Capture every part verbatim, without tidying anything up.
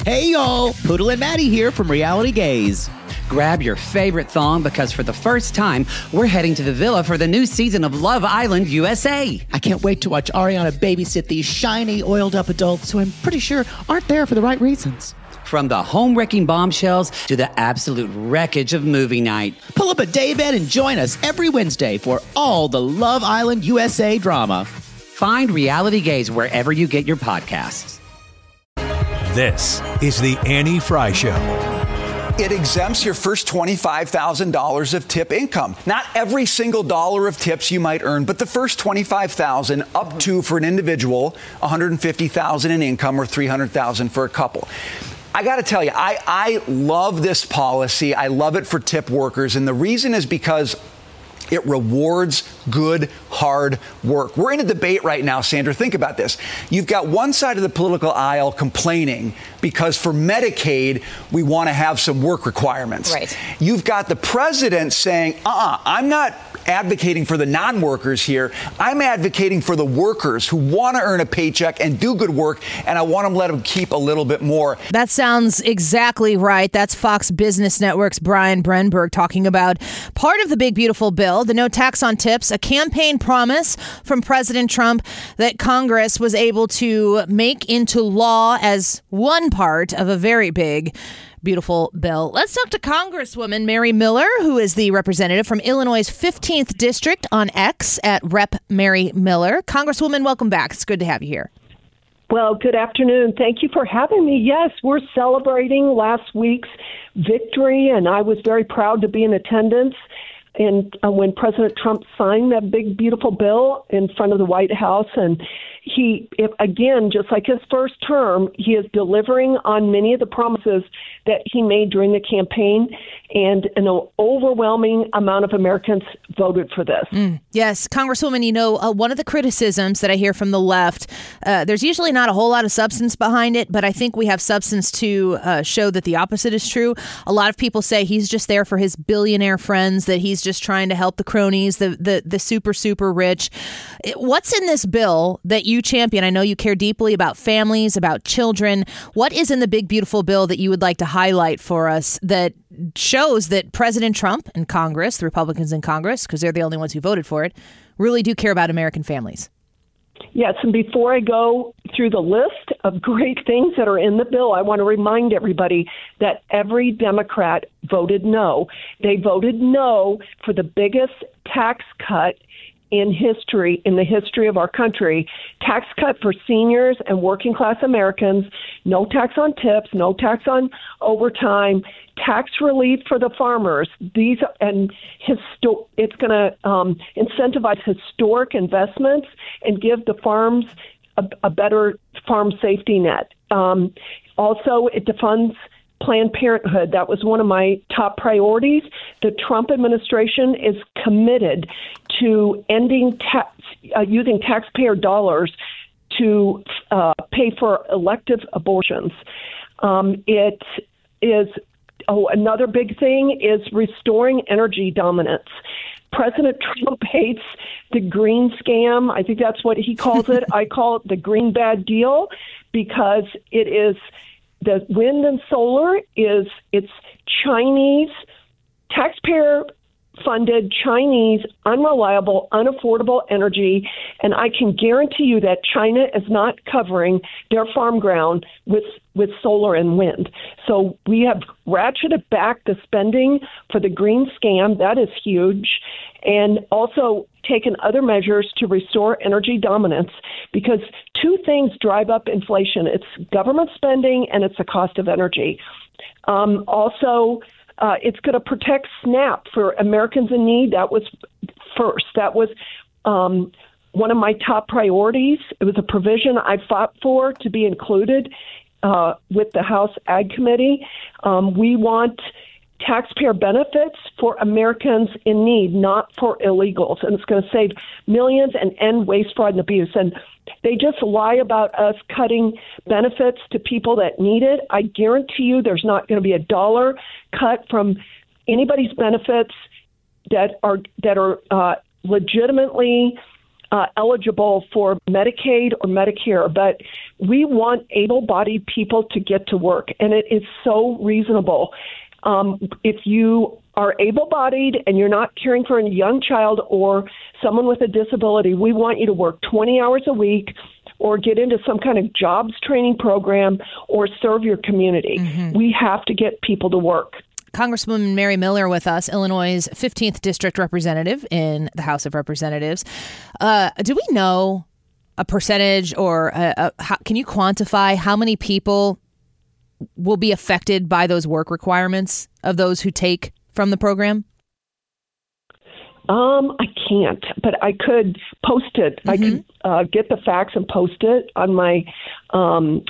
Hey, y'all. Poodle and Maddie here from Reality Gaze. Grab your favorite thong because for the first time, we're heading to the villa for the new season of Love Island U S A. I can't wait to watch Ariana babysit these shiny, oiled-up adults who I'm pretty sure aren't there for the right reasons. From the home-wrecking bombshells to the absolute wreckage of movie night. Pull up a daybed and join us every Wednesday for all the Love Island U S A drama. Find Reality Gaze wherever you get your podcasts. This is the Annie Fry Show. It exempts your first twenty-five thousand dollars of tip income. Not every single dollar of tips you might earn, but the first twenty-five thousand dollars up to, for an individual, one hundred fifty thousand dollars in income or three hundred thousand dollars for a couple. I got to tell you, I, I love this policy. I love it for tip workers. And the reason is because it rewards good, hard work. We're in a debate right now, Sandra. Think about this. You've got one side of the political aisle complaining because for Medicaid, we want to have some work requirements. Right. You've got the president saying, uh-uh, I'm not advocating for the non-workers here. I'm advocating for the workers who want to earn a paycheck and do good work, and I want to let them keep a little bit more. That sounds exactly right. That's Fox Business Network's Brian Brenberg talking about part of the big, beautiful bill, the no tax on tips, a campaign promise from President Trump that Congress was able to make into law as one part of a very big beautiful bill. Let's talk to Congresswoman Mary Miller, who is the representative from Illinois' fifteenth District on X at Rep Mary Miller. Congresswoman, welcome back. It's good to have you here. Well, good afternoon. Thank you for having me. Yes, we're celebrating last week's victory, and I was very proud to be in attendance. And uh, when President Trump signed that big, beautiful bill in front of the White House, and he, if, again, just like his first term, he is delivering on many of the promises that he made during the campaign, and an overwhelming amount of Americans voted for this. Mm, yes. Congresswoman, you know, uh, one of the criticisms that I hear from the left, uh, there's usually not a whole lot of substance behind it, but I think we have substance to uh, show that the opposite is true. A lot of people say he's just there for his billionaire friends, that he's just trying to help the cronies, the the, the super, super rich. What's in this bill that you champion? I know you care deeply about families, about children. What is in the big, beautiful bill that you would like to highlight for us that shows that President Trump and Congress, the Republicans in Congress, because they're the only ones who voted for it, really do care about American families? Yes, and before I go through the list of great things that are in the bill, I want to remind everybody that every Democrat voted no. They voted no for the biggest tax cut in history, in the history of our country, tax cut for seniors and working class Americans, no tax on tips, no tax on overtime, tax relief for the farmers. These and histo- it's going to um, incentivize historic investments and give the farms a, a better farm safety net. Um, also, it defunds Planned Parenthood. That was one of my top priorities. The Trump administration is committed to ending tax, uh, using taxpayer dollars to uh, pay for elective abortions. Um, it is, oh, another big thing is restoring energy dominance. President Trump hates the green scam. I think that's what he calls it. I call it the green bad deal, because it is the wind and solar is it's Chinese, taxpayer-funded, Chinese, unreliable, unaffordable energy, and I can guarantee you that China is not covering their farm ground with with solar and wind. So we have ratcheted back the spending for the green scam. That is huge. And also taken other measures to restore energy dominance, because two things drive up inflation. It's government spending and it's the cost of energy. Um, also, uh, it's going to protect SNAP for Americans in need. That was first. That was um, one of my top priorities. It was a provision I fought for to be included uh, with the House Ag Committee. Um, we want taxpayer benefits for Americans in need, not for illegals. And it's going to save millions and end waste, fraud, and abuse. And they just lie about us cutting benefits to people that need it. I guarantee you there's not going to be a dollar cut from anybody's benefits that are that are uh, legitimately uh, eligible for Medicaid or Medicare, but we want able-bodied people to get to work, and it is so reasonable. Um, if you are able-bodied and you're not caring for a young child or someone with a disability, we want you to work twenty hours a week or get into some kind of jobs training program or serve your community. Mm-hmm. We have to get people to work. Congresswoman Mary Miller with us, Illinois' fifteenth District Representative in the House of Representatives. Uh, do we know a percentage or a, a, how, can you quantify how many people will be affected by those work requirements of those who take from the program? Um, I can't, but I could post it. Mm-hmm. I could uh, get the facts and post it on my um,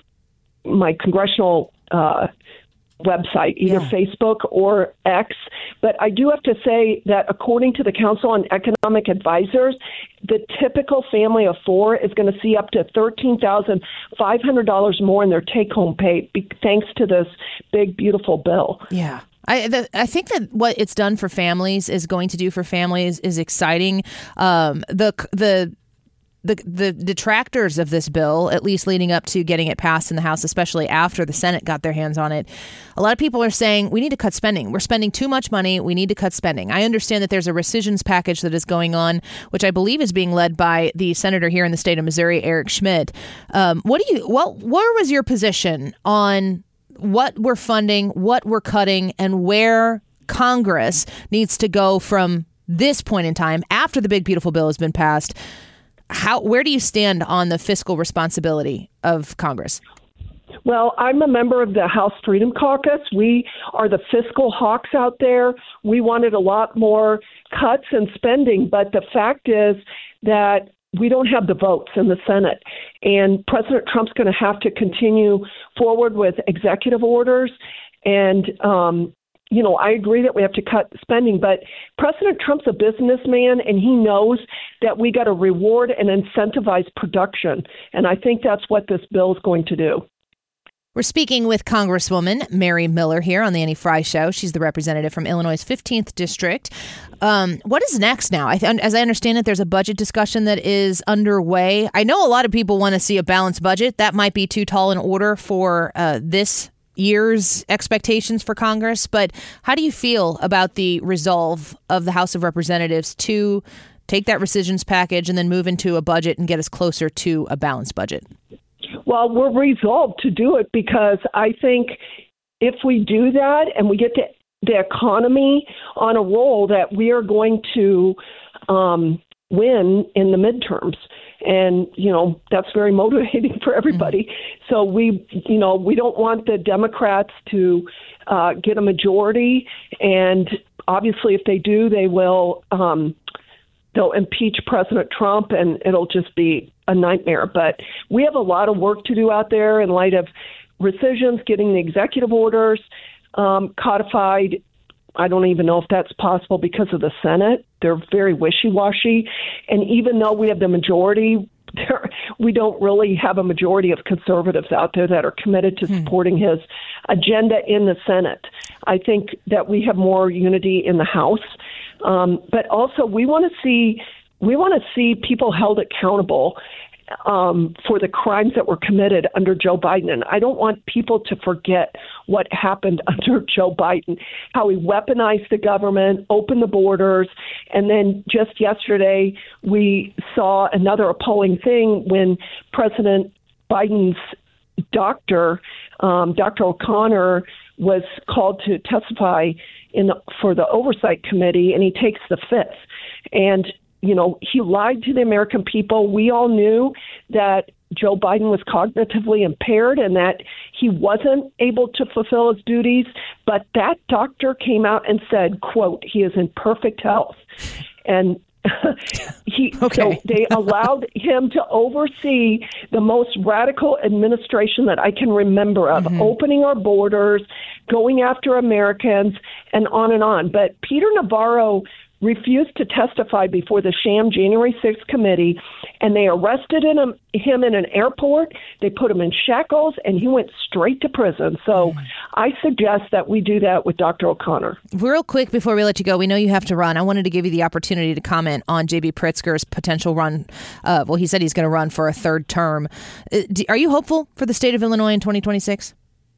my congressional uh, website, either yeah. Facebook or X. But I do have to say that according to the Council on Economic Advisors, the typical family of four is going to see up to thirteen thousand five hundred dollars more in their take-home pay, be- thanks to this big, beautiful bill. Yeah. I the, I think that what it's done for families is going to do for families is exciting. Um, the the the the detractors of this bill, at least leading up to getting it passed in the House, especially after the Senate got their hands on it, a lot of people are saying we need to cut spending. We're spending too much money. We need to cut spending. I understand that there's a rescissions package that is going on, which I believe is being led by the senator here in the state of Missouri, Eric Schmidt. Um, what do you what where was your position on what we're funding, what we're cutting, and where Congress needs to go from this point in time after the big, beautiful bill has been passed? How, where do you stand on the fiscal responsibility of Congress? Well, I'm a member of the House Freedom Caucus. We are the fiscal hawks out there. We wanted a lot more cuts and spending, but the fact is that we don't have the votes in the Senate. And President Trump's going to have to continue forward with executive orders. And, um, you know, I agree that we have to cut spending, but President Trump's a businessman, and he knows that we got to reward and incentivize production. And I think that's what this bill is going to do. We're speaking with Congresswoman Mary Miller here on the Annie Frey Show. She's the representative from Illinois' fifteenth District. Um, what is next now? I th- as I understand it, there's a budget discussion that is underway. I know a lot of people want to see a balanced budget. That might be too tall an order for uh, this year's expectations for Congress. But how do you feel about the resolve of the House of Representatives to take that rescissions package and then move into a budget and get us closer to a balanced budget? Well, we're resolved to do it because I think if we do that and we get the, the economy on a roll, that we are going to um, win in the midterms. And, you know, that's very motivating for everybody. Mm-hmm. So we, you know, we don't want the Democrats to uh, get a majority. And obviously, if they do, they will um, they'll impeach President Trump, and it'll just be a nightmare. But we have a lot of work to do out there in light of rescissions, getting the executive orders um, codified. I don't even know if that's possible because of the Senate. They're very wishy-washy. And even though we have the majority, we don't really have a majority of conservatives out there that are committed to supporting his agenda in the Senate. I think that we have more unity in the House. Um, but also we want to see we want to see people held accountable um, for the crimes that were committed under Joe Biden. And I don't want people to forget what happened under Joe Biden, how he weaponized the government, opened the borders. And then just yesterday, we saw another appalling thing when President Biden's doctor, um, Doctor O'Connor, was called to testify in the, for the Oversight Committee, and he takes the fifth. And you know, he lied to the American people. We all knew that Joe Biden was cognitively impaired and that he wasn't able to fulfill his duties. But that doctor came out and said, quote, he is in perfect health. And he, okay. so they allowed him to oversee the most radical administration that I can remember of, mm-hmm. opening our borders, going after Americans, and on and on. But Peter Navarro refused to testify before the sham January sixth committee, and they arrested him, him in an airport. They put him in shackles, and he went straight to prison. So I suggest that we do that with Doctor O'Connor. Real quick before we let you go, we know you have to run. I wanted to give you the opportunity to comment on J B Pritzker's potential run. Uh, well, he said he's going to run for a third term. Uh, do, are you hopeful for the state of Illinois in twenty twenty-six?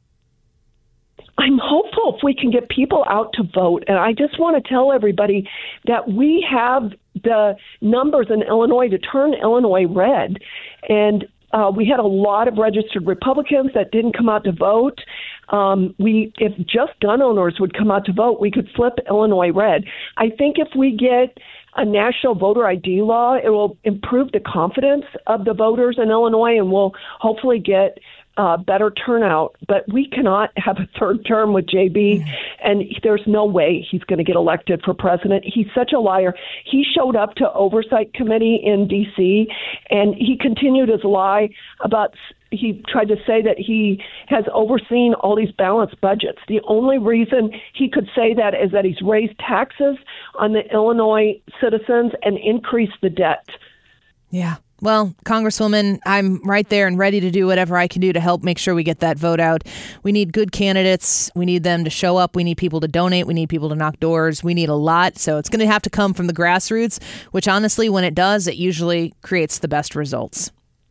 I'm hopeful if we can get people out to vote. And I just want to tell everybody that we have the numbers in Illinois to turn Illinois red. And uh, we had a lot of registered Republicans that didn't come out to vote. Um, we, if just gun owners would come out to vote, we could flip Illinois red. I think if we get a national voter I D law, it will improve the confidence of the voters in Illinois, and we'll hopefully get Uh, better turnout, but we cannot have a third term with J B, and there's no way he's going to get elected for president. He's such a liar. He showed up to oversight committee in D C, and he continued his lie about, he tried to say that he has overseen all these balanced budgets. The only reason he could say that is that he's raised taxes on the Illinois citizens and increased the debt. Yeah. Well, Congresswoman, I'm right there and ready to do whatever I can do to help make sure we get that vote out. We need good candidates. We need them to show up. We need people to donate. We need people to knock doors. We need a lot. So it's going to have to come from the grassroots, which honestly, when it does, it usually creates the best results.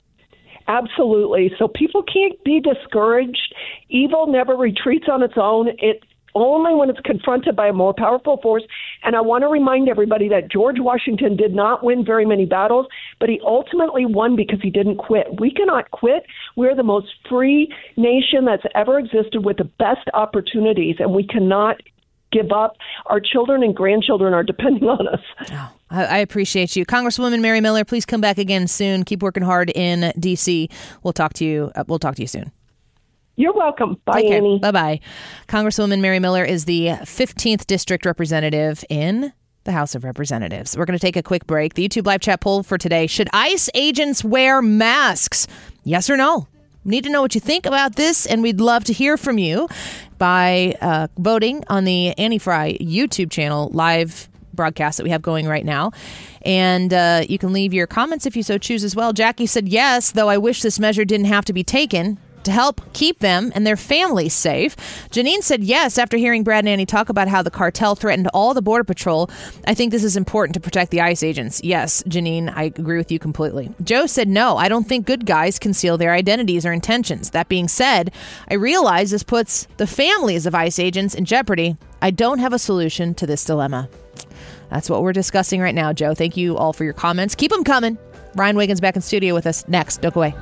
Absolutely. So people can't be discouraged. Evil never retreats on its own. It only when it's confronted by a more powerful force. And I want to remind everybody that George Washington did not win very many battles, but he ultimately won because he didn't quit. We cannot quit. We're the most free nation that's ever existed with the best opportunities, and we cannot give up. Our children and grandchildren are depending on us. Oh, I, I appreciate you. Congresswoman Mary Miller, please come back again soon. Keep working hard in D C. We'll talk to you. Uh, we'll talk to you soon. You're welcome. Bye, Annie. Bye-bye. Congresswoman Mary Miller is the fifteenth District Representative in the House of Representatives. We're going to take a quick break. The YouTube live chat poll for today. Should ICE agents wear masks? Yes or no? We need to know what you think about this, and we'd love to hear from you by uh, voting on the Annie Frey YouTube channel live broadcast that we have going right now. And uh, you can leave your comments if you so choose as well. Jackie said yes, though I wish this measure didn't have to be taken to help keep them and their families safe. Janine said yes after hearing Brad and Annie talk about how the cartel threatened all the Border Patrol. I think this is important to protect the ICE agents. Yes, Janine, I agree with you completely. Joe said no, I don't think good guys conceal their identities or intentions. That being said, I realize this puts the families of ICE agents in jeopardy. I don't have a solution to this dilemma. That's what we're discussing right now, Joe. Thank you all for your comments. Keep them coming. Ryan Wiggins back in studio with us next. Don't go away.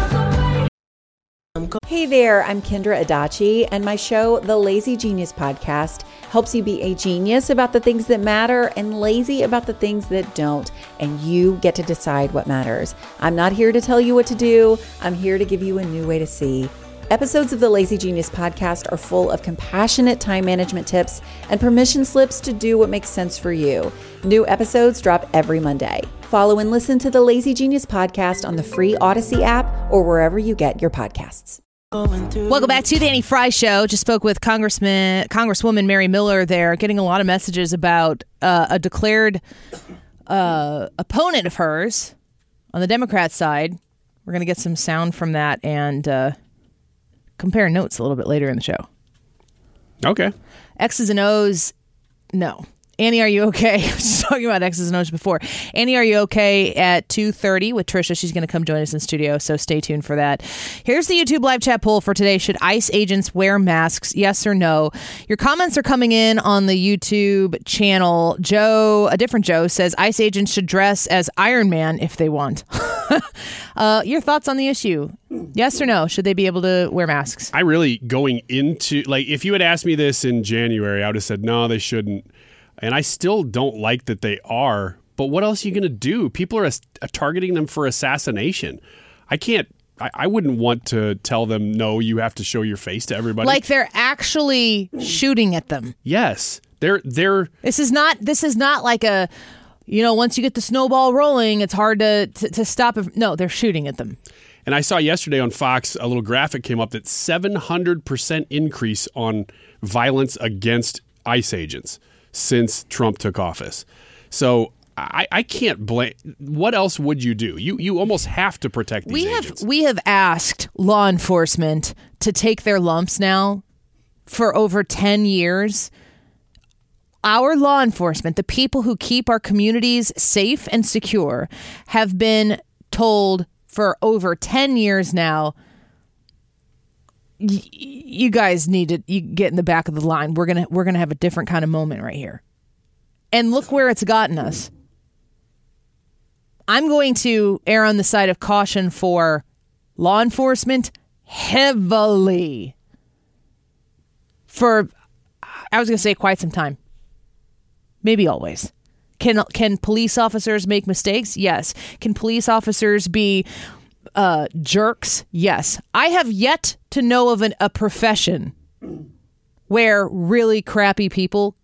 Hey there, I'm Kendra Adachi, and my show, The Lazy Genius Podcast, helps you be a genius about the things that matter and lazy about the things that don't, and you get to decide what matters. I'm not here to tell you what to do. I'm here to give you a new way to see. Episodes of the Lazy Genius Podcast are full of compassionate time management tips and permission slips to do what makes sense for you. New episodes drop every Monday. Follow and listen to the Lazy Genius Podcast on the free Odyssey app or wherever you get your podcasts. Welcome back to the Annie Frey Show. Just spoke with Congressman, Congresswoman Mary Miller there, getting a lot of messages about uh, a declared uh, opponent of hers on the Democrat side. We're going to get some sound from that and uh, compare notes a little bit later in the show. Okay. X's and O's, no. Annie, are you okay? I was just talking about X's and O's before. Annie, are you okay at two thirty with Trisha? She's going to come join us in studio, so stay tuned for that. Here's the YouTube live chat poll for today. Should ICE agents wear masks? Yes or no? Your comments are coming in on the YouTube channel. Joe, a different Joe, says ICE agents should dress as Iron Man if they want. uh, your thoughts on the issue? Yes or no? Should they be able to wear masks? I really, going into, like, if you had asked me this in January, I would have said, no, they shouldn't. And I still don't like that they are. But what else are you going to do? People are uh, targeting them for assassination. I can't, I, I wouldn't want to tell them, no, you have to show your face to everybody. Like they're actually shooting at them. Yes. They're, they're. This is not, this is not like a, you know, once you get the snowball rolling, it's hard to, to, to stop it. No, they're shooting at them. And I saw yesterday on Fox, a little graphic came up that seven hundred percent increase on violence against ICE agents since Trump took office. So I, I can't blame. What else would you do? You you almost have to protect these we have agents. we have asked law enforcement to take their lumps now for over ten years. Our law enforcement, the people who keep our communities safe and secure, have been told for over ten years now, y- you guys need to you get in the back of the line. We're gonna we're gonna have a different kind of moment right here. And look where it's gotten us. I'm going to err on the side of caution for law enforcement heavily for, I was going to say, quite some time. Maybe always. Can can police officers make mistakes? Yes. Can police officers be uh, jerks? Yes. I have yet to know of an, a profession where really crappy people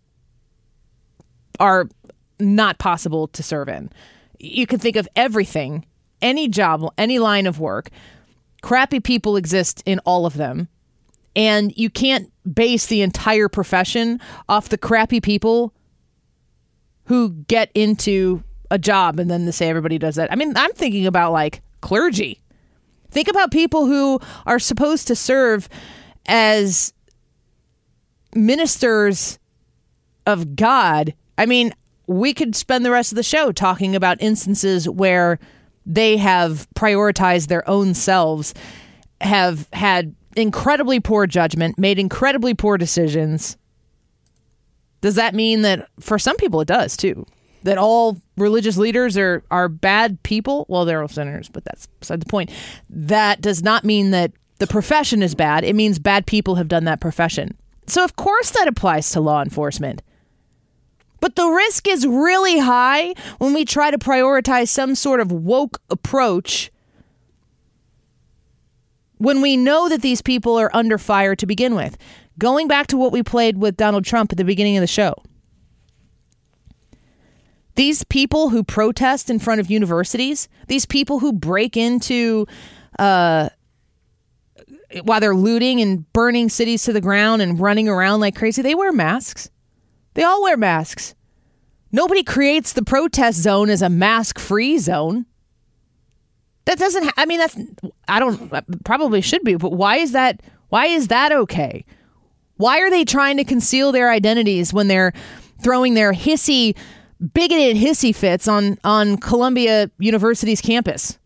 are not possible to serve in. You can think of everything, any job, any line of work. Crappy people exist in all of them. And you can't base the entire profession off the crappy people who get into a job and then they say everybody does that. I mean, I'm thinking about like clergy. Think about people who are supposed to serve as ministers of God. I mean, we could spend the rest of the show talking about instances where they have prioritized their own selves, have had incredibly poor judgment, made incredibly poor decisions. Does that mean that for some people it does too? That all religious leaders are, are bad people? Well, they're all sinners, but that's beside the point. That does not mean that the profession is bad. It means bad people have done that profession. So of course that applies to law enforcement. But the risk is really high when we try to prioritize some sort of woke approach when we know that these people are under fire to begin with. Going back to what we played with Donald Trump at the beginning of the show. These people who protest in front of universities, these people who break into, uh, while they're looting and burning cities to the ground and running around like crazy, they wear masks. They all wear masks. Nobody creates the protest zone as a mask-free zone. That doesn't, ha- I mean, that's, I don't, probably should be, but why is that, why is that okay? Why are they trying to conceal their identities when they're throwing their hissy, bigoted hissy fits on, on Columbia University's campus?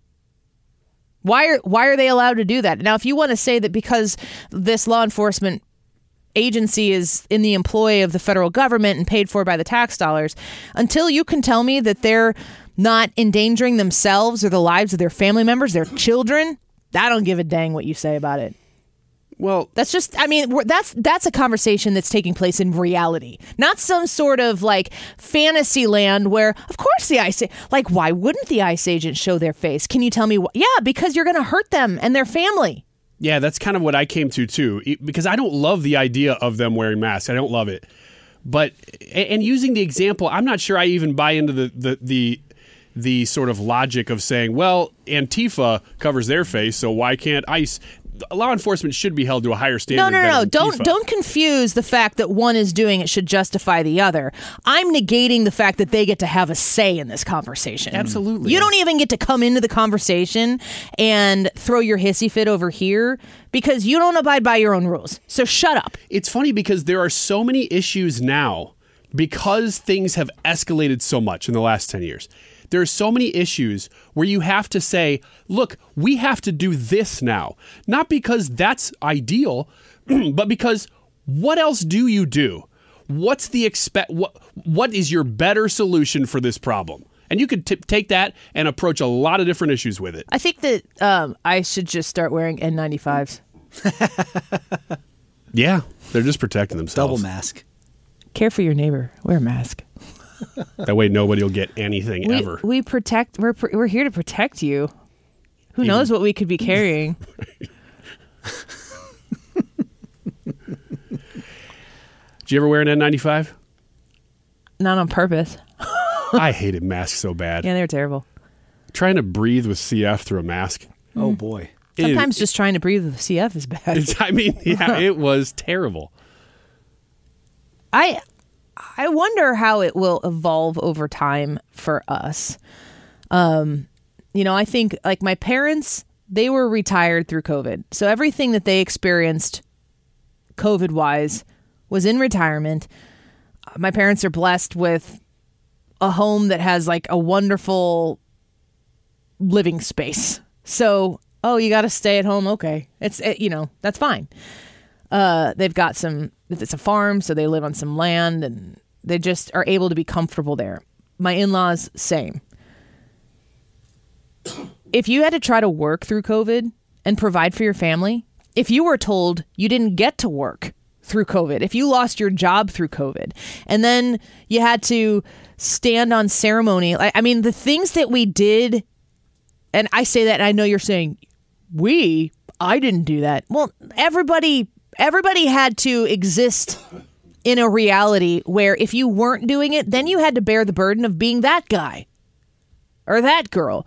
Why are, why are they allowed to do that? Now, if you want to say that because this law enforcement agency is in the employ of the federal government and paid for by the tax dollars, until you can tell me that they're not endangering themselves or the lives of their family members, their children, I don't give a dang what you say about it. Well, that's just, I mean, we're, that's that's a conversation that's taking place in reality, not some sort of like fantasy land where, of course, the ICE, like, why wouldn't the ICE agent show their face? Can you tell me why? Yeah, because you're going to hurt them and their family. Yeah, that's kind of what I came to, too, because I don't love the idea of them wearing masks. I don't love it. But, and using the example, I'm not sure I even buy into the, the, the, the sort of logic of saying, well, Antifa covers their face, so why can't ICE? Law enforcement should be held to a higher standard. No, no, no, no. than Don't Antifa. don't confuse the fact that one is doing it should justify the other. I'm negating the fact that they get to have a say in this conversation. Absolutely. You don't even get to come into the conversation and throw your hissy fit over here because you don't abide by your own rules. So shut up. It's funny because there are so many issues now because things have escalated so much in the last ten years. There are so many issues where you have to say, look, we have to do this now. Not because that's ideal, but because what else do you do? What's the expect? What, what is your better solution for this problem? And you could t- take that and approach a lot of different issues with it. I think that um, I should just start wearing N ninety-fives. Yeah, they're just protecting themselves. Double mask. Care for your neighbor. Wear a mask. That way nobody will get anything we, ever. We protect. We're we're here to protect you. Who Even, knows what we could be carrying? Did you ever wear an N ninety-five? Not on purpose. I hated masks so bad. Yeah, they were terrible. Trying to breathe with C F through a mask. Oh boy. Sometimes it, just trying to breathe with C F is bad. I mean, yeah, it was terrible. I I wonder how it will evolve over time for us. Um, you know, I think like my parents, they were retired through COVID. So everything that they experienced COVID wise was in retirement. My parents are blessed with a home that has like a wonderful living space. So, oh, you got to stay at home. Okay. It's, it, you know, that's fine. Uh, they've got some, it's a farm, so they live on some land and they just are able to be comfortable there. My in-laws, same. If you had to try to work through COVID and provide for your family, if you were told you didn't get to work through COVID, if you lost your job through COVID, and then you had to stand on ceremony, I, I mean, the things that we did, and I say that, and I know you're saying, we, I didn't do that. Well, everybody, everybody had to exist in a reality where if you weren't doing it, then you had to bear the burden of being that guy or that girl.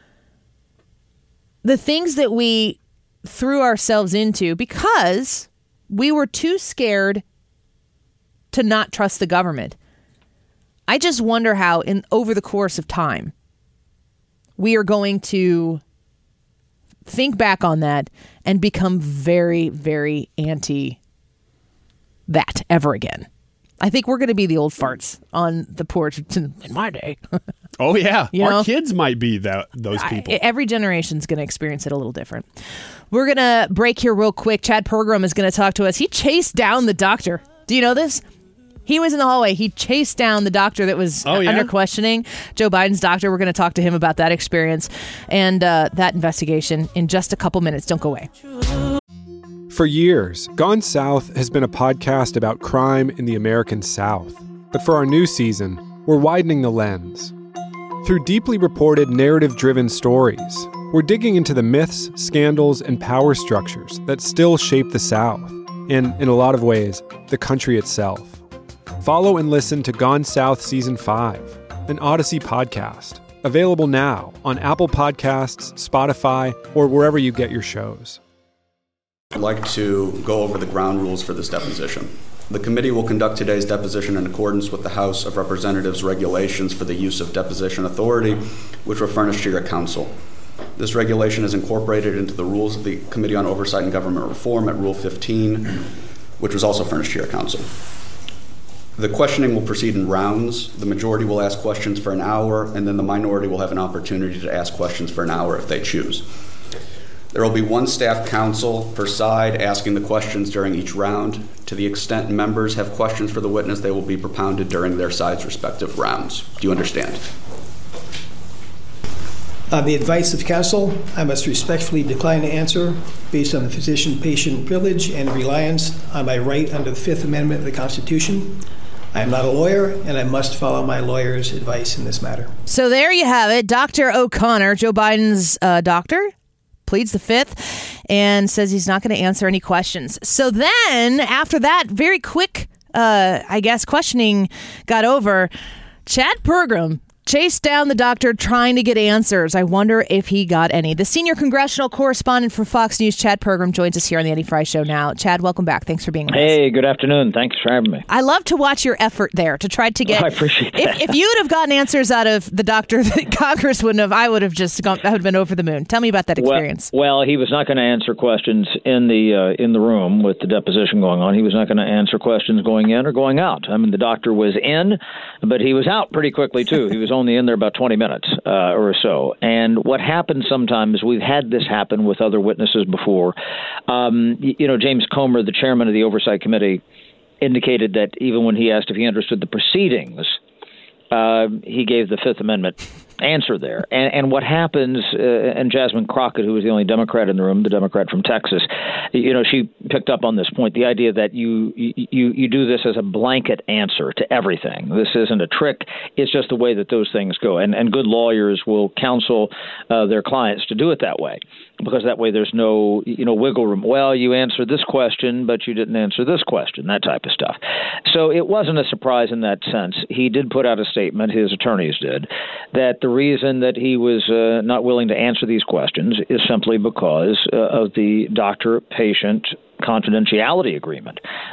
The things that we threw ourselves into because we were too scared to not trust the government. I just wonder how in over the course of time we are going to think back on that and become very, very anti that ever again. I think we're going to be the old farts on the porch in my day. Oh, yeah. You Our know? kids might be that those people. I, every generation's going to experience it a little different. We're going to break here real quick. Chad Pergram is going to talk to us. He chased down the doctor. Do you know this? He was in the hallway. He chased down the doctor that was oh, yeah? under questioning, Joe Biden's doctor. We're going to talk to him about that experience and uh, that investigation in just a couple minutes. Don't go away. For years, Gone South has been a podcast about crime in the American South. But for our new season, we're widening the lens. Through deeply reported, narrative-driven stories, we're digging into the myths, scandals, and power structures that still shape the South, and, in a lot of ways, the country itself. Follow and listen to Gone South Season five, an Odyssey podcast, available now on Apple Podcasts, Spotify, or wherever you get your shows. I'd like to go over the ground rules for this deposition. The committee will conduct today's deposition in accordance with the House of Representatives regulations for the use of deposition authority, which were furnished to your counsel. This regulation is incorporated into the rules of the Committee on Oversight and Government Reform at Rule fifteen, which was also furnished to your counsel. The questioning will proceed in rounds. The majority will ask questions for an hour, and then the minority will have an opportunity to ask questions for an hour if they choose. There will be one staff counsel per side asking the questions during each round. To the extent members have questions for the witness, they will be propounded during their side's respective rounds. Do you understand? On the advice of counsel, I must respectfully decline to answer based on the physician-patient privilege and reliance on my right under the Fifth Amendment of the Constitution. I am not a lawyer, and I must follow my lawyer's advice in this matter. So there you have it. Doctor O'Connor, Joe Biden's uh, doctor, pleads the fifth and says he's not going to answer any questions. So then after that very quick, uh, I guess, questioning got over, Chad Pergram chased down the doctor trying to get answers. I wonder if he got any. The senior congressional correspondent for Fox News, Chad Pergram, joins us here on the Annie Frey Show now. Chad, welcome back. Thanks for being with us. Hey, good afternoon. Thanks for having me. I love to watch your effort there to try to get... Oh, I appreciate that. If, if you would have gotten answers out of the doctor that Congress wouldn't have, I would have just gone, I would have been over the moon. Tell me about that experience. Well, well he was not going to answer questions in the uh, in the room with the deposition going on. He was not going to answer questions going in or going out. I mean, the doctor was in, but he was out pretty quickly, too. He was only in there about twenty minutes uh, or so. And what happens sometimes, we've had this happen with other witnesses before. Um, you, you know, James Comer, the chairman of the Oversight Committee, indicated that even when he asked if he understood the proceedings, uh, he gave the Fifth Amendment answer there. And, and what happens, uh, and Jasmine Crockett, who was the only Democrat in the room, the Democrat from Texas, you know, she picked up on this point, the idea that you you you do this as a blanket answer to everything. This isn't a trick. It's just the way that those things go. And, and good lawyers will counsel uh, their clients to do it that way, because that way there's no, you know, wiggle room. Well, you answered this question, but you didn't answer this question, that type of stuff. So it wasn't a surprise in that sense. He did put out a statement, his attorneys did, that the reason that he was uh, not willing to answer these questions is simply because uh, of the doctor-patient confidentiality agreement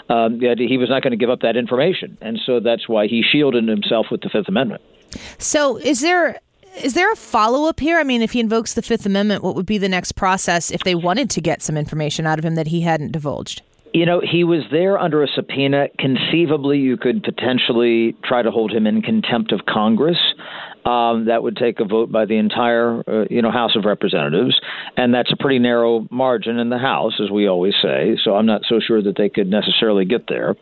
um, that he was not going to give up that information. And so that's why he shielded himself with the Fifth Amendment. So is there is there a follow-up here? I mean, if he invokes the Fifth Amendment, what would be the next process if they wanted to get some information out of him that he hadn't divulged? You know, he was there under a subpoena. Conceivably, you could potentially try to hold him in contempt of Congress. Um, that would take a vote by the entire, uh, you know, House of Representatives, and that's a pretty narrow margin in the House, as we always say. So I'm not so sure that they could necessarily get there.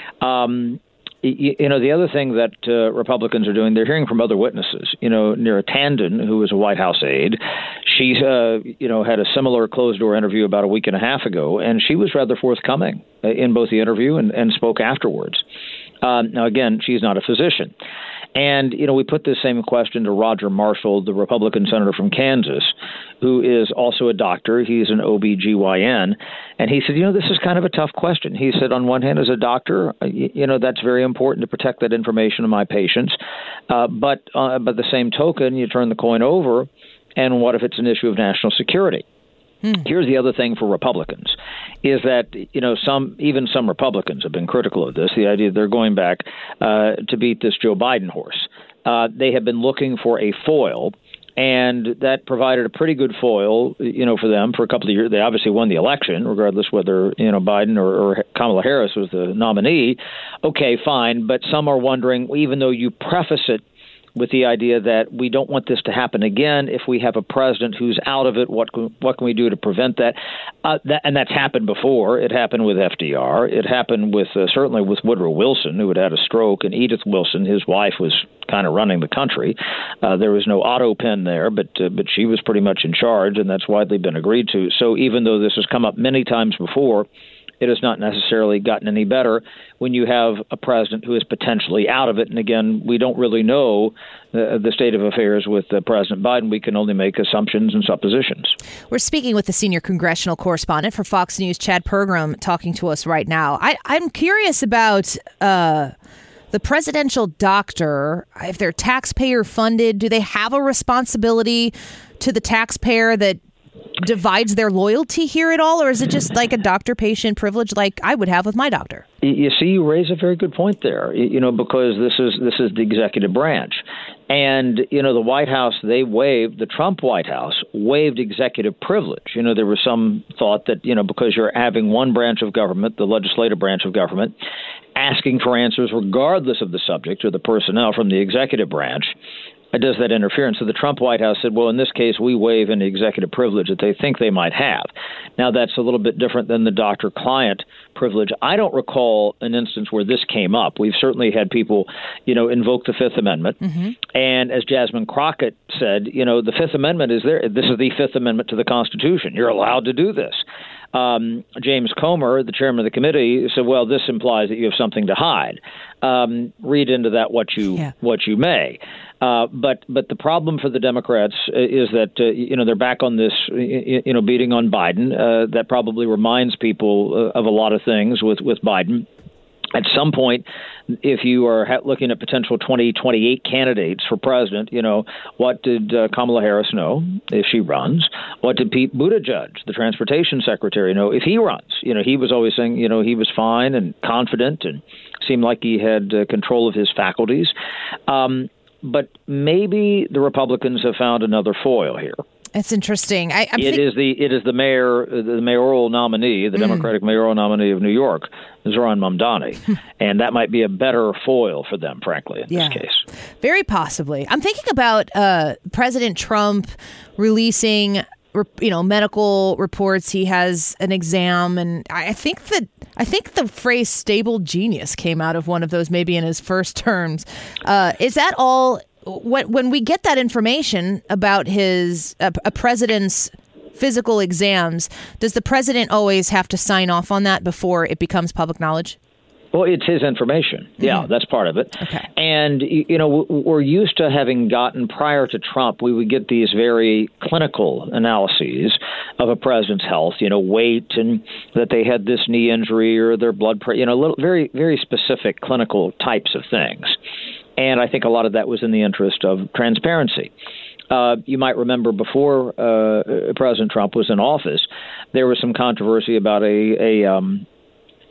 Um, you, you know, the other thing that uh, Republicans are doing, they're hearing from other witnesses. You know, Neera Tanden, who was a White House aide, she, uh, you know, had a similar closed-door interview about a week and a half ago, and she was rather forthcoming in both the interview and, and spoke afterwards. Um, now, again, she's not a physician. And, you know, we put this same question to Roger Marshall, the Republican senator from Kansas, who is also a doctor. He's an O B G Y N. And he said, you know, this is kind of a tough question. He said, on one hand, as a doctor, you, you know, that's very important to protect that information of my patients. Uh, but uh, by the same token, you turn the coin over, and what if it's an issue of national security? Hmm. Here's the other thing for Republicans is that, you know, some even some Republicans have been critical of this, the idea that they're going back uh, to beat this Joe Biden horse. Uh, they have been looking for a foil, and that provided a pretty good foil, you know, for them for a couple of years. They obviously won the election, regardless whether, you know, Biden or, or Kamala Harris was the nominee. Okay, fine. But some are wondering, even though you preface it with the idea that we don't want this to happen again. If we have a president who's out of it, what can, what can we do to prevent that? Uh, that? And that's happened before. It happened with F D R. It happened with uh, certainly with Woodrow Wilson, who had had a stroke, and Edith Wilson, his wife, was kind of running the country. Uh, there was no auto pen there, but uh, but she was pretty much in charge, and that's widely been agreed to. So even though this has come up many times before, it has not necessarily gotten any better when you have a president who is potentially out of it. And again, we don't really know the, the state of affairs with uh, President Biden. We can only make assumptions and suppositions. We're speaking with the senior congressional correspondent for Fox News, Chad Pergram, talking to us right now. I, I'm curious about uh, the presidential doctor. If they're taxpayer funded, do they have a responsibility to the taxpayer that divides their loyalty here at all, or is it just like a doctor-patient privilege like I would have with my doctor? You see, you raise a very good point there, you know, because this is this is the executive branch. And, you know, the White House, they waived, the Trump White House waived executive privilege. You know, there was some thought that, you know, because you're having one branch of government, the legislative branch of government, asking for answers regardless of the subject or the personnel from the executive branch, does that interference? So the Trump White House said, well, in this case, we waive any executive privilege that they think they might have. Now, that's a little bit different than the doctor-client privilege. I don't recall an instance where this came up. We've certainly had people, you know, invoke the Fifth Amendment. Mm-hmm. And as Jasmine Crockett said, you know, the Fifth Amendment is there. This is the Fifth Amendment to the Constitution. You're allowed to do this. Um, James Comer, the chairman of the committee, said, well, this implies that you have something to hide. Um, read into that what you yeah. what you may. Uh, but but the problem for the Democrats is that, uh, you know, they're back on this, you know, beating on Biden. Uh, that probably reminds people of a lot of things with, with Biden. At some point, if you are ha- looking at potential twenty twenty-eight candidates for president, you know, what did uh, Kamala Harris know if she runs? What did Pete Buttigieg, the transportation secretary, know if he runs? You know, he was always saying, you know, he was fine and confident and seemed like he had uh, control of his faculties. Um, but maybe the Republicans have found another foil here. It's interesting. I, I'm it think- is the it is the mayor, the mayoral nominee, the mm. Democratic mayoral nominee of New York, Zohran Mamdani, and that might be a better foil for them, frankly, in yeah. this case. Very possibly. I'm thinking about uh, President Trump releasing, you know, medical reports. He has an exam, and I think that I think the phrase "stable genius" came out of one of those, maybe in his first terms. Uh, is that all? When when we get that information about his uh, a president's physical exams, does the president always have to sign off on that before it becomes public knowledge? Well, it's his information. Yeah, mm-hmm. that's part of it. Okay. And, you know, we're used to having gotten, prior to Trump, we would get these very clinical analyses of a president's health, you know, weight and that they had this knee injury or their blood pressure, you know, little, very, very specific clinical types of things. And I think a lot of that was in the interest of transparency. Uh, you might remember before uh, President Trump was in office, there was some controversy about a, a um,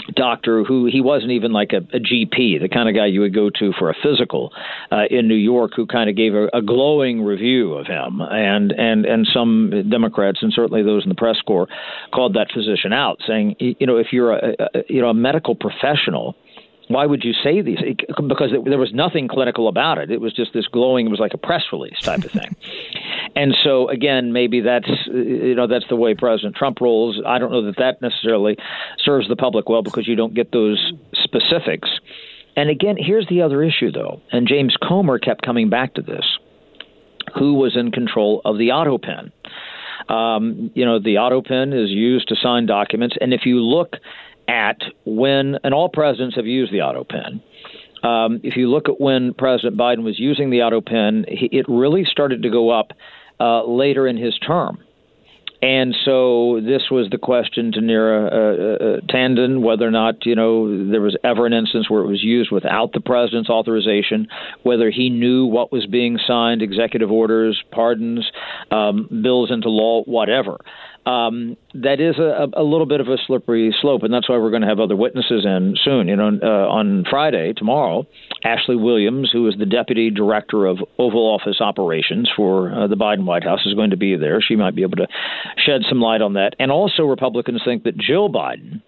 doctor who he wasn't even like a, a G P, the kind of guy you would go to for a physical uh, in New York, who kind of gave a, a glowing review of him. And, and, and some Democrats, and certainly those in the press corps, called that physician out, saying, you know, if you're a, a you know a medical professional, why would you say these? Because there was nothing clinical about it. It was just this glowing, it was like a press release type of thing. And so, again, maybe that's, you know, that's the way President Trump rolls. I don't know that that necessarily serves the public well, because you don't get those specifics. And again, here's the other issue, though. And James Comer kept coming back to this. Who was in control of the auto pen? Um, you know, the auto pen is used to sign documents. And if you look at when, and all presidents have used the auto pen. Um, if you look at when President Biden was using the auto pen, he, it really started to go up uh, later in his term. And so this was the question to Neera uh, uh, Tanden, whether or not, you know, there was ever an instance where it was used without the president's authorization, whether he knew what was being signed, executive orders, pardons, um, bills into law, whatever. Um, that is a, a little bit of a slippery slope, and that's why we're going to have other witnesses in soon. You know, uh, on Friday, tomorrow, Ashley Williams, who is the Deputy Director of Oval Office Operations for uh, the Biden White House, is going to be there. She might be able to shed some light on that. And also Republicans think that Jill Biden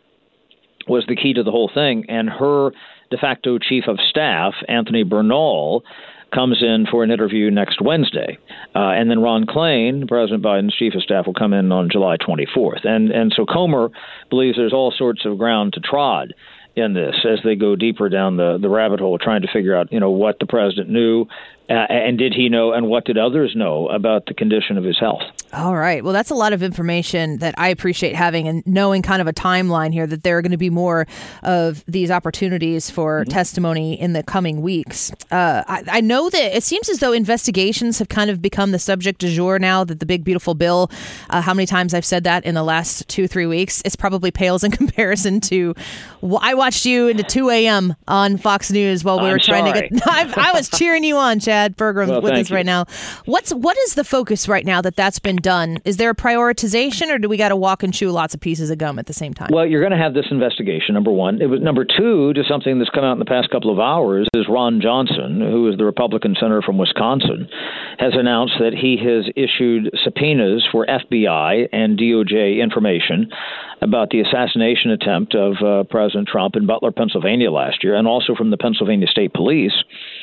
was the key to the whole thing, and her de facto chief of staff, Anthony Bernal, comes in for an interview next Wednesday. Uh, and then Ron Klain, President Biden's chief of staff, will come in on July twenty-fourth. And and so Comer believes there's all sorts of ground to trod in this as they go deeper down the, the rabbit hole, trying to figure out, you know, what the president knew, uh, and did he know, and what did others know about the condition of his health. All right. Well, that's a lot of information that I appreciate having, and knowing kind of a timeline here that there are going to be more of these opportunities for mm-hmm. testimony in the coming weeks. Uh, I, I know that it seems as though investigations have kind of become the subject du jour now, that the big, beautiful bill, uh, how many times I've said that in the last two, three weeks, it's probably pales in comparison to, I watched you into two a.m. on Fox News while we I'm were trying sorry. to get, I, I was cheering you on, Chad Pergram, well, with us you. right now. What's, what is the focus right now that that's been done? Is there a prioritization, or do we got to walk and chew lots of pieces of gum at the same time? Well, you're going to have this investigation, number one. It was number two, to something that's come out in the past couple of hours, is Ron Johnson, who is the Republican senator from Wisconsin, has announced that he has issued subpoenas for F B I and D O J information about the assassination attempt of uh, President Trump in Butler, Pennsylvania last year, and also from the Pennsylvania State Police.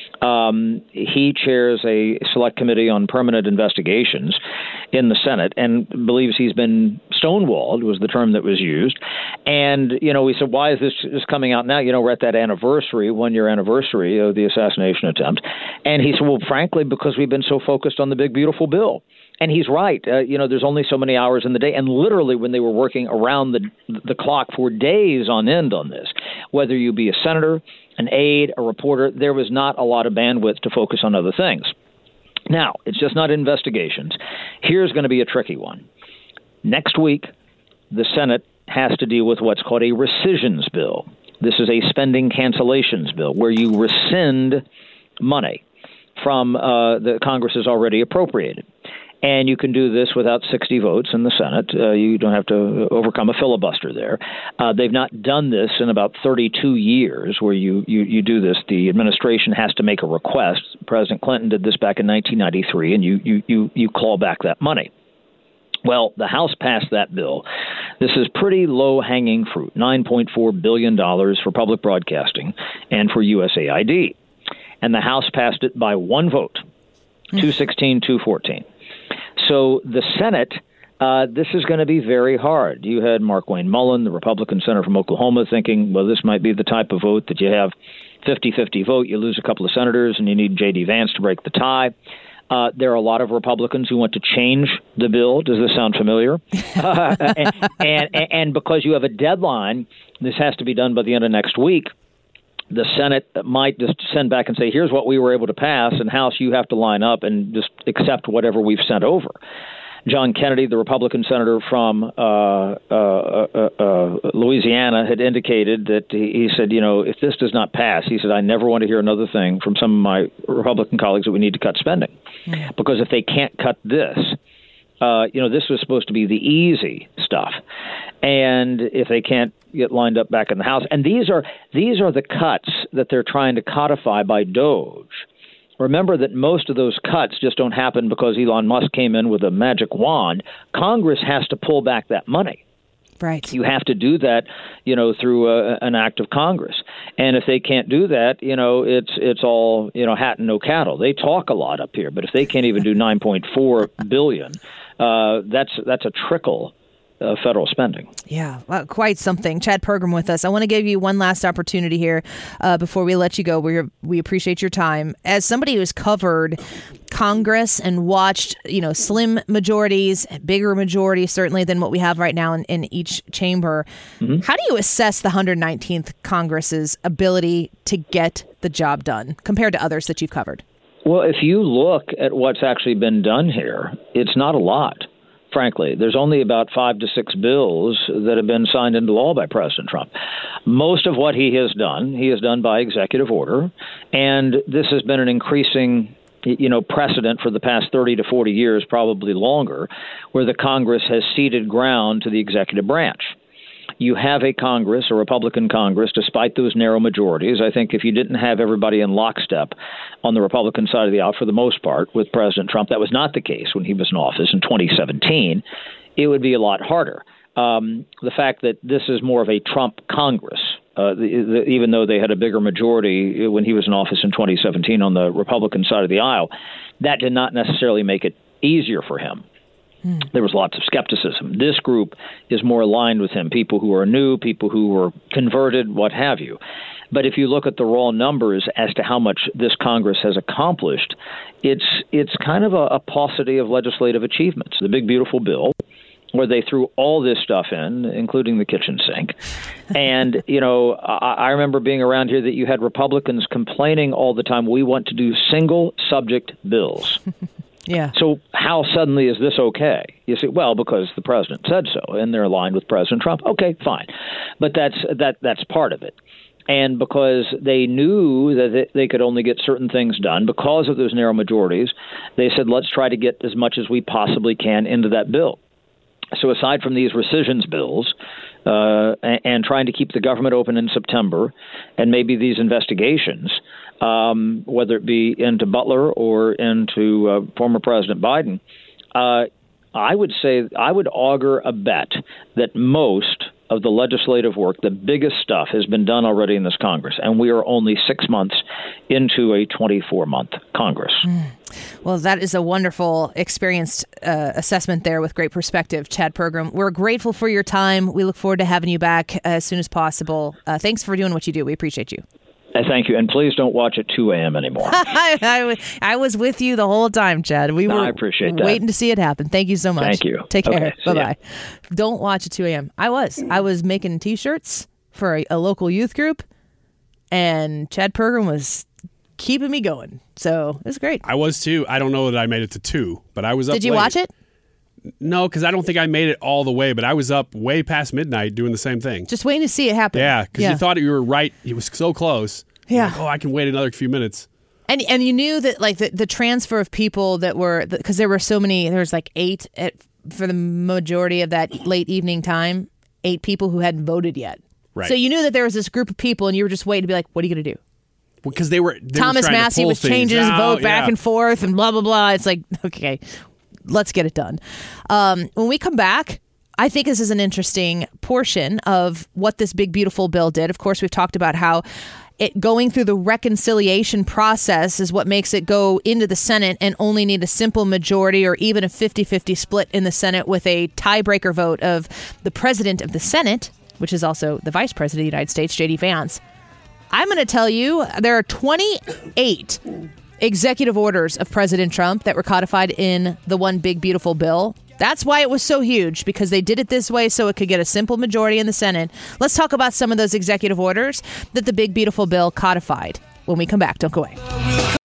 Um, he chairs a select committee on permanent investigations in the Senate, and believes he's been stonewalled, was the term that was used. And, you know, we said, why is this just coming out now? You know, we're at that anniversary, one-year anniversary of the assassination attempt. And he said, well, frankly, because we've been so focused on the big, beautiful bill. And he's right. Uh, you know, there's only so many hours in the day. And literally, when they were working around the the clock for days on end on this, whether you be a senator, an aide, a reporter, there was not a lot of bandwidth to focus on other things. Now, it's just not investigations. Here's going to be a tricky one. Next week, the Senate has to deal with what's called a rescissions bill. This is a spending cancellations bill where you rescind money from uh, the Congress has already appropriated. And you can do this without sixty votes in the Senate. Uh, you don't have to overcome a filibuster there. Uh, they've not done this in about thirty-two years where you, you, you do this. The administration has to make a request. President Clinton did this back in nineteen ninety-three, and you, you, you, you claw back that money. Well, the House passed that bill. This is pretty low-hanging fruit, nine point four billion dollars for public broadcasting and for U S A I D. And the House passed it by one vote, two sixteen, two fourteen. So the Senate, uh, this is going to be very hard. You had Mark Wayne Mullen, the Republican senator from Oklahoma, thinking, well, this might be the type of vote that you have fifty-fifty vote. You lose a couple of senators and you need J D. Vance to break the tie. Uh, there are a lot of Republicans who want to change the bill. Does this sound familiar? uh, and, and, and because you have a deadline, this has to be done by the end of next week. The Senate might just send back and say, here's what we were able to pass, and House, you have to line up and just accept whatever we've sent over. John Kennedy, the Republican senator from uh, uh, uh, uh, Louisiana, had indicated that he, he said, you know, if this does not pass, he said, I never want to hear another thing from some of my Republican colleagues that we need to cut spending. Mm. Because if they can't cut this, Uh, you know, this was supposed to be the easy stuff. And if they can't get lined up back in the House, and these are these are the cuts that they're trying to codify by DOGE. Remember that most of those cuts just don't happen because Elon Musk came in with a magic wand. Congress has to pull back that money. Right. You have to do that, you know, through a, an act of Congress. And if they can't do that, you know, it's it's all, you know, hat and no cattle. They talk a lot up here, but if they can't even do nine point four billion dollars, uh, that's that's a trickle Uh, federal spending. Yeah, well, quite something. Chad Pergram with us. I want to give you one last opportunity here uh, before we let you go. We we appreciate your time. As somebody who's covered Congress and watched, you know, slim majorities, bigger majorities, certainly than what we have right now in, in each chamber, mm-hmm. how do you assess the one hundred nineteenth Congress's ability to get the job done compared to others that you've covered? Well, if you look at what's actually been done here, it's not a lot. Frankly, there's only about five to six bills that have been signed into law by President Trump. Most of what he has done, he has done by executive order, and this has been an increasing, you know, precedent for the past thirty to forty years, probably longer, where the Congress has ceded ground to the executive branch. You have a Congress, a Republican Congress, despite those narrow majorities. I think if you didn't have everybody in lockstep on the Republican side of the aisle, for the most part, with President Trump, that was not the case when he was in office in twenty seventeen, it would be a lot harder. Um, the fact that this is more of a Trump Congress, uh, the, the, even though they had a bigger majority when he was in office in twenty seventeen on the Republican side of the aisle, that did not necessarily make it easier for him. There was lots of skepticism. This group is more aligned with him, people who are new, people who were converted, what have you. But if you look at the raw numbers as to how much this Congress has accomplished, it's it's kind of a, a paucity of legislative achievements. The big, beautiful bill, where they threw all this stuff in, including the kitchen sink. And, you know, I, I remember being around here that you had Republicans complaining all the time, we want to do single subject bills. Yeah. So how suddenly is this okay? You say, well, because the president said so, and they're aligned with President Trump. Okay, fine. But that's that that's part of it. And because they knew that they could only get certain things done because of those narrow majorities, they said, let's try to get as much as we possibly can into that bill. So aside from these rescissions bills uh, and, and trying to keep the government open in September and maybe these investigations, um, whether it be into Butler or into uh, former President Biden, uh, I would say I would augur a bet that most of the legislative work, the biggest stuff, has been done already in this Congress, and we are only six months into a twenty-four month Congress. Mm. Well, that is a wonderful, experienced uh, assessment there with great perspective, Chad Pergram. We're grateful for your time. We look forward to having you back as soon as possible. Uh, thanks for doing what you do. We appreciate you. Uh, thank you. And please don't watch at two a.m. anymore. I, I, I was with you the whole time, Chad. We no, were I appreciate that. waiting to see it happen. Thank you so much. Thank you. Take care. Okay, Bye-bye. Don't watch at two a.m. I was. I was making T-shirts for a, a local youth group, and Chad Pergram was keeping me going. So it was great. I was too. I don't know that I made it to two, but I was up Did you late. watch it? No, because I don't think I made it all the way, but I was up way past midnight doing the same thing. Just waiting to see it happen. Yeah, because yeah. you thought you were right. It was so close. Yeah. Like, oh, I can wait another few minutes. And and you knew that like the, the transfer of people that were, because there were so many, there was like eight at, for the majority of that late evening time, eight people who hadn't voted yet. Right. So you knew that there was this group of people and you were just waiting to be like, what are you going to do? Because they were they Thomas were trying Massey to pull was changing his out, vote back yeah. and forth and blah, blah, blah. It's like, okay, let's get it done. Um, when we come back, I think this is an interesting portion of what this big, beautiful bill did. Of course, we've talked about how it going through the reconciliation process is what makes it go into the Senate and only need a simple majority or even a fifty-fifty split in the Senate with a tiebreaker vote of the president of the Senate, which is also the vice president of the United States, J D Vance. I'm going to tell you there are twenty-eight executive orders of President Trump that were codified in the one big, beautiful bill. That's why it was so huge, because they did it this way so it could get a simple majority in the Senate. Let's talk about some of those executive orders that the big, beautiful bill codified when we come back. Don't go away. Oh,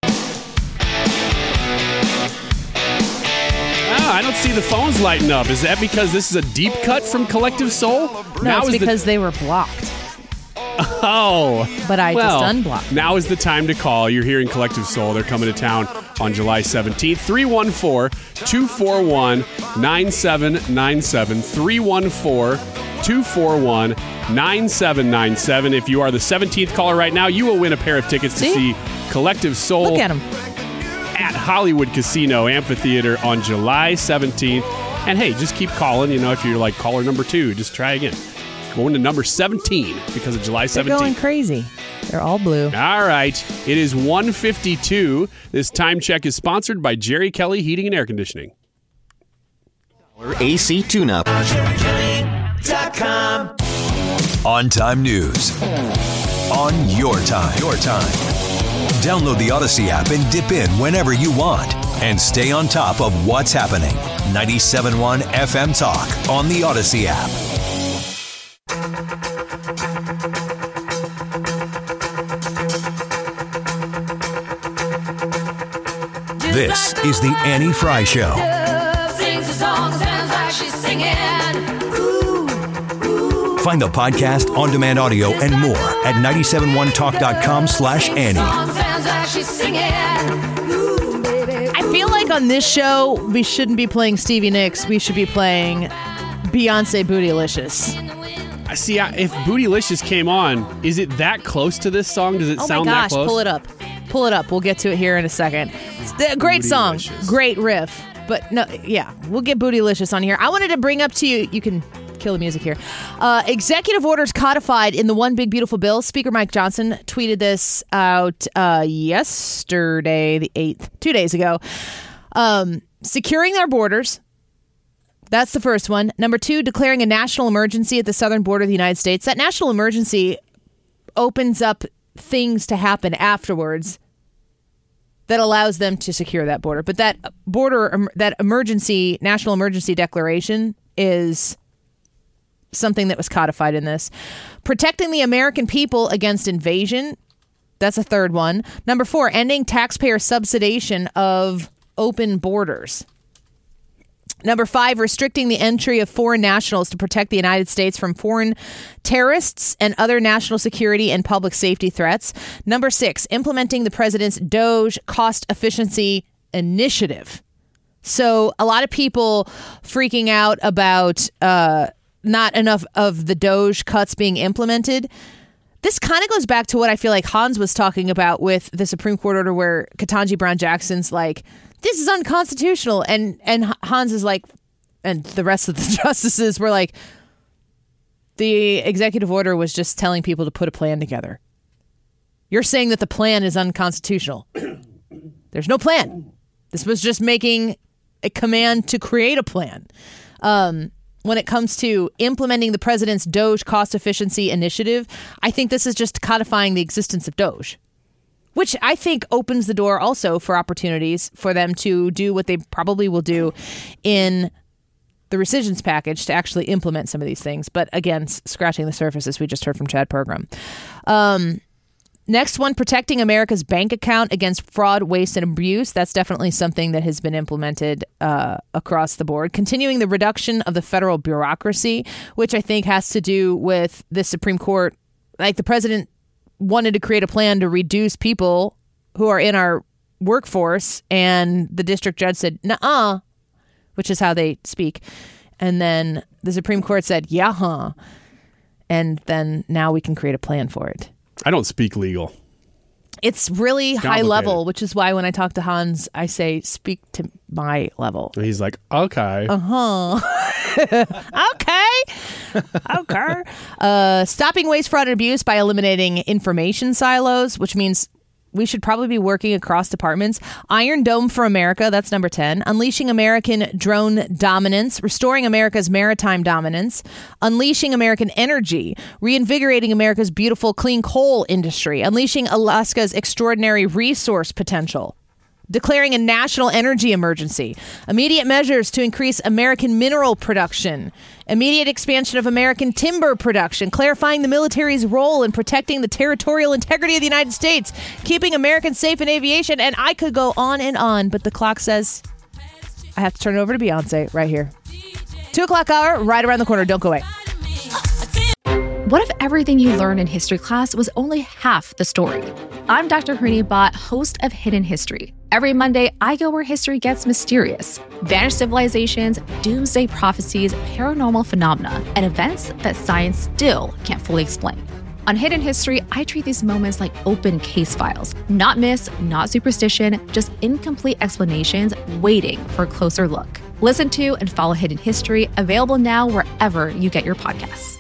I don't see the phones lighting up. Is that because this is a deep cut from Collective Soul? No, now it's is because the... they were blocked. Oh. But I well, just unblocked. Now is the time to call. You're hearing Collective Soul. They're coming to town. on July seventeenth. three one four, two four one, nine seven nine seven. three one four, two four one, nine seven nine seven. If you are the seventeenth caller right now, you will win a pair of tickets See? to see Collective Soul Look at him. at Hollywood Casino Amphitheater on July seventeenth. And hey, just keep calling. You know, if you're like caller number two, just try again. Going to number seventeen because of July seventeenth. They're going crazy. They're all blue. All right. It is one fifty-two. This time check is sponsored by Jerry Kelly Heating and Air Conditioning. A C tune-up. On-time news. On your time. Your time. Download the Odyssey app and dip in whenever you want. And stay on top of what's happening. ninety-seven point one F M Talk on the Odyssey app. This is the Annie Fry Show. Find the podcast, on-demand audio, and more at nine seven one talk dot com slash Annie. I feel like on this show, we shouldn't be playing Stevie Nicks. We should be playing Beyonce Bootylicious. I see. If Bootylicious came on, is it that close to this song? Does it Oh sound my that gosh, close? pull it up. Pull it up. We'll get to it here in a second. It's a great song. Bootylicious. Great riff. But no, yeah, we'll get Bootylicious on here. I wanted to bring up to you, you can kill the music here. Uh, executive orders codified in the One Big Beautiful Bill. Speaker Mike Johnson tweeted this out uh, yesterday, the eighth, two days ago. Um, securing our borders. That's the first one. Number two, declaring a national emergency at the southern border of the United States. That national emergency opens up things to happen afterwards that allows them to secure that border. But that border, that emergency, national emergency declaration is something that was codified in this. Protecting the American people against invasion. That's a third one. Number four, ending taxpayer subsidization of open borders. Number five, restricting the entry of foreign nationals to protect the United States from foreign terrorists and other national security and public safety threats. Number six, implementing the president's DOGE cost efficiency initiative. So a lot of people freaking out about uh, not enough of the DOGE cuts being implemented. This kind of goes back to what I feel like Hans was talking about with the Supreme Court order where Ketanji Brown Jackson's like, this is unconstitutional. And and Hans is like, and the rest of the justices were like, the executive order was just telling people to put a plan together. You're saying that the plan is unconstitutional. There's no plan. This was just making a command to create a plan. Um, when it comes to implementing the president's DOGE cost efficiency initiative, I think this is just codifying the existence of DOGE, which I think opens the door also for opportunities for them to do what they probably will do in the rescissions package to actually implement some of these things. But again, s- scratching the surface, as we just heard from Chad Pergram. Um, next one, protecting America's bank account against fraud, waste, and abuse. That's definitely something that has been implemented uh, across the board. Continuing the reduction of the federal bureaucracy, which I think has to do with the Supreme Court. Like the president wanted to create a plan to reduce people who are in our workforce, and the district judge said, nuh-uh, which is how they speak. And then the Supreme Court said, yeah, huh. And then now we can create a plan for it. I don't speak legal. It's really It's high complicated. level, which is why when I talk to Hans, I say, speak to my level. And he's like, okay. Uh-huh. Okay. Okay. Uh, stopping waste, fraud, and abuse by eliminating information silos, which means we should probably be working across departments. Iron Dome for America, that's number ten. Unleashing American drone dominance, restoring America's maritime dominance, unleashing American energy, reinvigorating America's beautiful clean coal industry, unleashing Alaska's extraordinary resource potential. Declaring a national energy emergency. Immediate measures to increase American mineral production. Immediate expansion of American timber production. Clarifying the military's role in protecting the territorial integrity of the United States. Keeping Americans safe in aviation. And I could go on and on, but the clock says I have to turn it over to Beyonce right here. Two o'clock hour, right around the corner. Don't go away. What if everything you learned in history class was only half the story? I'm Doctor Harini Bhatt, host of Hidden History. Every Monday, I go where history gets mysterious. Vanished civilizations, doomsday prophecies, paranormal phenomena, and events that science still can't fully explain. On Hidden History, I treat these moments like open case files. Not myths, not superstition, just incomplete explanations waiting for a closer look. Listen to and follow Hidden History, available now wherever you get your podcasts.